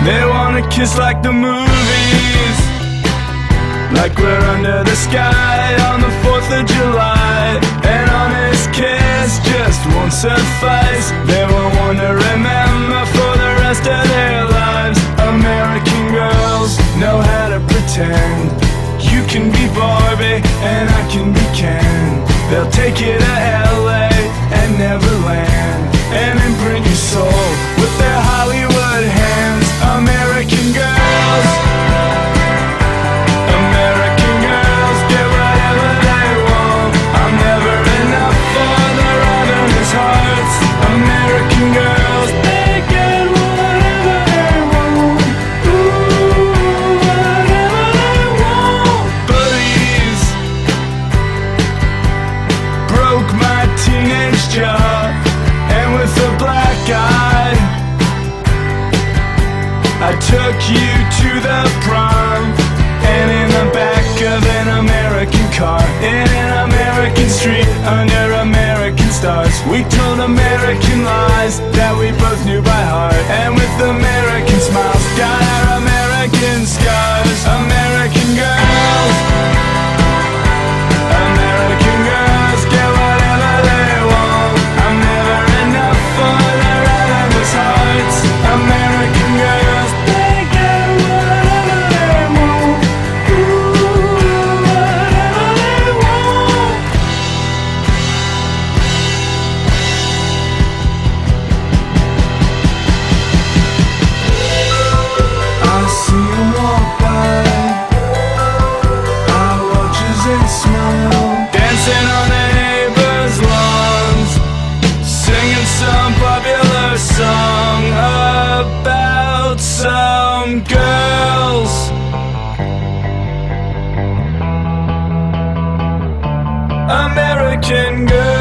They wanna kiss like the movies, like we're under the sky on the 4th of July. An honest kiss just won't suffice. They won't want to remember for the rest of their lives. American girls know how to pretend. You can be Barbie and I can be Ken. They'll take you to LA and Neverland and imprint your soul with their Hollywood hands. American girls, American girls get whatever they want. I'm never enough for their ravenous hearts. American girls, they get whatever they want. Ooh, whatever they want. Bullies broke my teenage jaw, and with a black eye I took you to the prom. And in the back of an American car, in an American street, under American stars, we told American lies that we both knew by heart. And with American smiles, got our American scars. American girls, American girls get whatever they want. I'm never enough for their ravenous hearts. American girls, they get whatever they want. Ooh, whatever they want. I see 'em walk by, I watch as they smile, dancing on the neighbors' lawns, singing some popular song about some girls. American girls.